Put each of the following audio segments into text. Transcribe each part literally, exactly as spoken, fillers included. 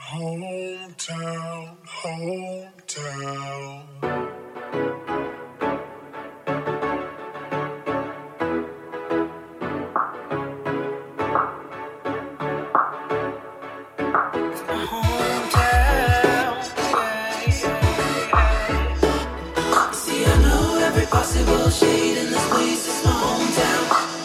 Hometown, hometown. Possible shade in this place, it's my hometown.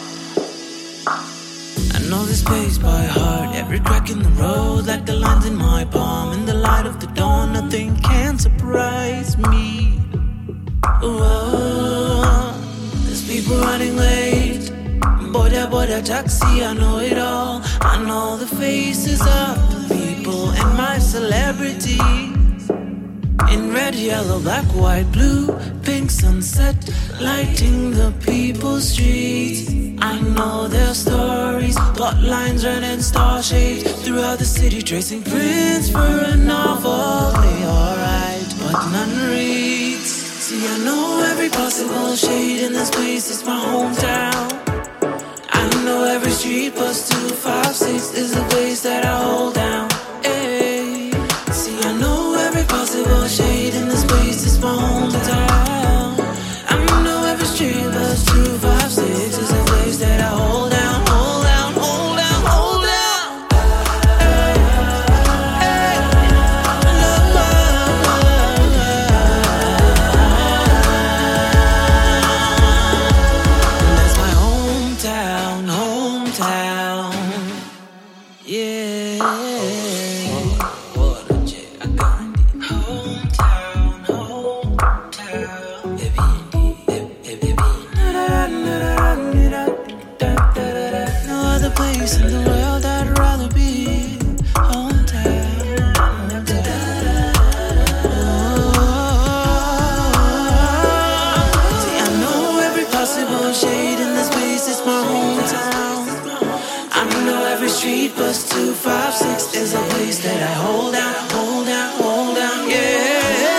I know this place by heart, every crack in the road, like the lines in my palm. In the light of the dawn, nothing can surprise me. Whoa, there's people running late. Boda boda taxi, I know it all. I know the faces of the people and my celebrity. In red, yellow, black, white, blue, pink sunset, lighting the people's streets. I know their stories, plot lines running star-shaped throughout the city, tracing prints for a novel. They all write, but none reads. See, I know every possible shade in this place, it's my hometown. I know every street plus two five six is a place that I hold down. Hey, see, I know every possible shade in this place is my hometown. I know every street plus two five six is a place that I hold down, hold down, hold down, hold down. Hey, hey, love, love, love. That's my hometown, hometown. Yeah. In the world I'd rather be hometown, hometown. See, I know every possible shade in this place, it's my hometown. I know every street plus two five six is a place that I hold down, hold down, hold down, yeah.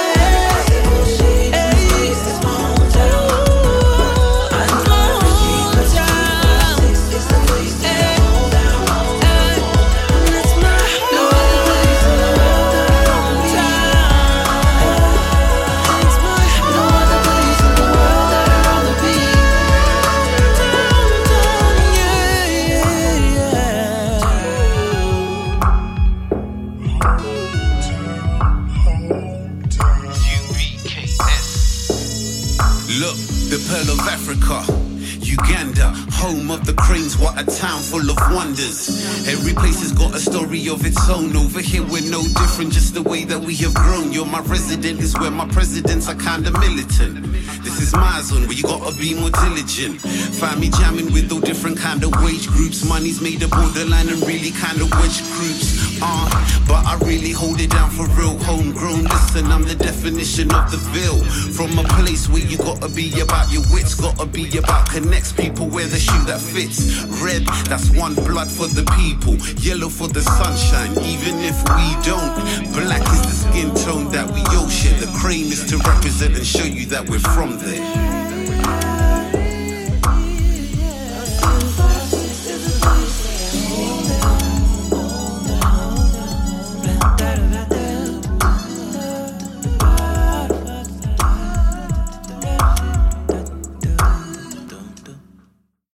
Pearl of Africa, Uganda, home of the cranes, what a town full of wonders. Every place has got a story of its own. Over here we're no different, just the way that we have grown. You're my resident is where my presidents are kinda militant. This is my zone where you gotta be more diligent. Find me jamming with all different kind of wage groups. Money's made a borderline and really kind of wedge groups. Uh, but I really hold it down for real, homegrown. Listen, I'm the definition of the Ville. From a place where you gotta be about your wits, gotta be about connects, people wear the shoe that fits. Red, that's one blood for the people. Yellow for the sunshine, even if we don't. Black is the skin tone that we all share. The crane is to represent and show you that we're from there.